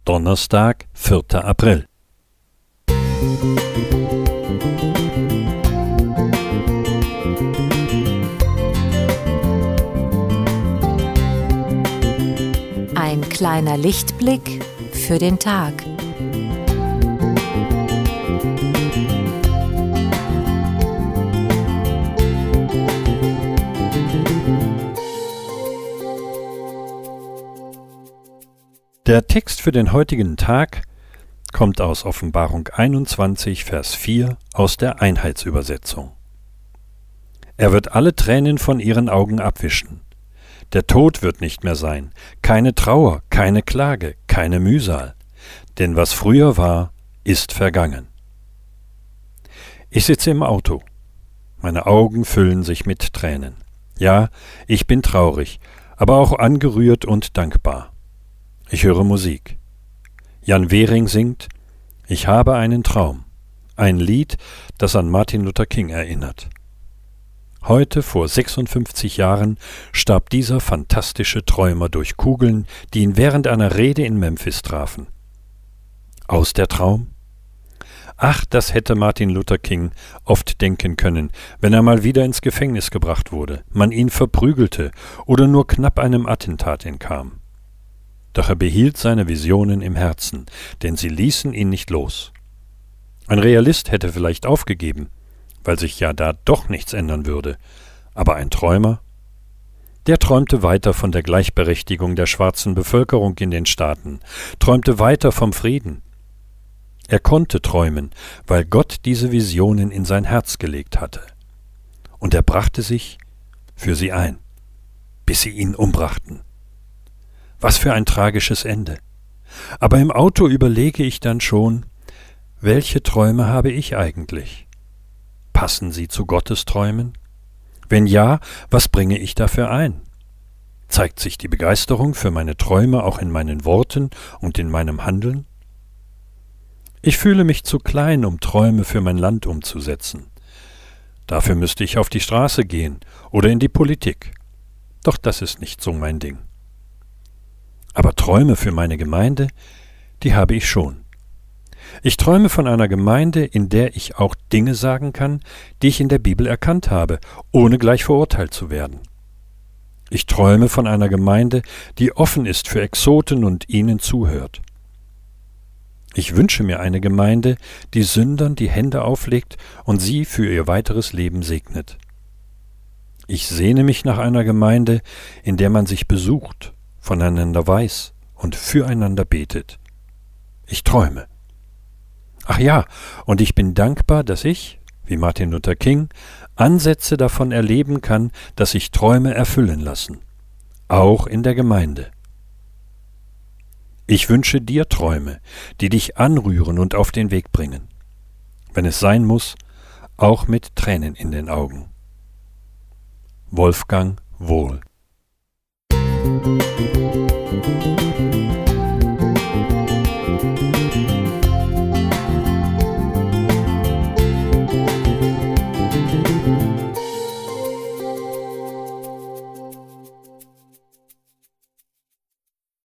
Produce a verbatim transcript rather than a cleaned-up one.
Donnerstag, vierter April. Ein kleiner Lichtblick für den Tag. Der Text für den heutigen Tag kommt aus Offenbarung einundzwanzig, Vers vier aus der Einheitsübersetzung. Er wird alle Tränen von ihren Augen abwischen. Der Tod wird nicht mehr sein, keine Trauer, keine Klage, keine Mühsal, denn was früher war, ist vergangen. Ich sitze im Auto. Meine Augen füllen sich mit Tränen. Ja, ich bin traurig, aber auch angerührt und dankbar. Ich höre Musik. Jan Wehring singt »Ich habe einen Traum«, ein Lied, das an Martin Luther King erinnert. Heute, vor sechsundfünfzig Jahren, starb dieser fantastische Träumer durch Kugeln, die ihn während einer Rede in Memphis trafen. Aus der Traum? Ach, das hätte Martin Luther King oft denken können, wenn er mal wieder ins Gefängnis gebracht wurde, man ihn verprügelte oder nur knapp einem Attentat entkam. Doch er behielt seine Visionen im Herzen, denn sie ließen ihn nicht los. Ein Realist hätte vielleicht aufgegeben, weil sich ja da doch nichts ändern würde. Aber ein Träumer? Der träumte weiter von der Gleichberechtigung der schwarzen Bevölkerung in den Staaten, träumte weiter vom Frieden. Er konnte träumen, weil Gott diese Visionen in sein Herz gelegt hatte. Und er brachte sich für sie ein, bis sie ihn umbrachten. Was für ein tragisches Ende. Aber im Auto überlege ich dann schon, welche Träume habe ich eigentlich? Passen sie zu Gottes Träumen? Wenn ja, was bringe ich dafür ein? Zeigt sich die Begeisterung für meine Träume auch in meinen Worten und in meinem Handeln? Ich fühle mich zu klein, um Träume für mein Land umzusetzen. Dafür müsste ich auf die Straße gehen oder in die Politik. Doch das ist nicht so mein Ding. Aber Träume für meine Gemeinde, die habe ich schon. Ich träume von einer Gemeinde, in der ich auch Dinge sagen kann, die ich in der Bibel erkannt habe, ohne gleich verurteilt zu werden. Ich träume von einer Gemeinde, die offen ist für Exoten und ihnen zuhört. Ich wünsche mir eine Gemeinde, die Sündern die Hände auflegt und sie für ihr weiteres Leben segnet. Ich sehne mich nach einer Gemeinde, in der man sich besucht, voneinander weiß und füreinander betet. Ich träume. Ach ja, und ich bin dankbar, dass ich, wie Martin Luther King, Ansätze davon erleben kann, dass sich Träume erfüllen lassen, auch in der Gemeinde. Ich wünsche dir Träume, die dich anrühren und auf den Weg bringen. Wenn es sein muss, auch mit Tränen in den Augen. Wolfgang Wohl. Musik